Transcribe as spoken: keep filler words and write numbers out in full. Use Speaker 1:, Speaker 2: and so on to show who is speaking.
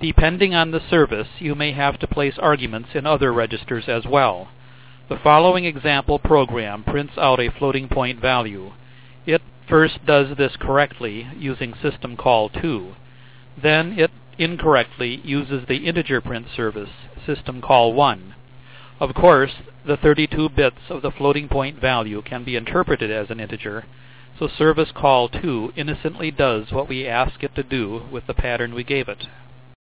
Speaker 1: Depending on the service, you may have to place arguments in other registers as well. The following example program prints out a floating point value. It first does this correctly using system call two. Then it incorrectly uses the integer print service, system call one. Of course, the thirty-two bits of the floating point value can be interpreted as an integer, so service call two innocently does what we ask it to do with the pattern we gave it.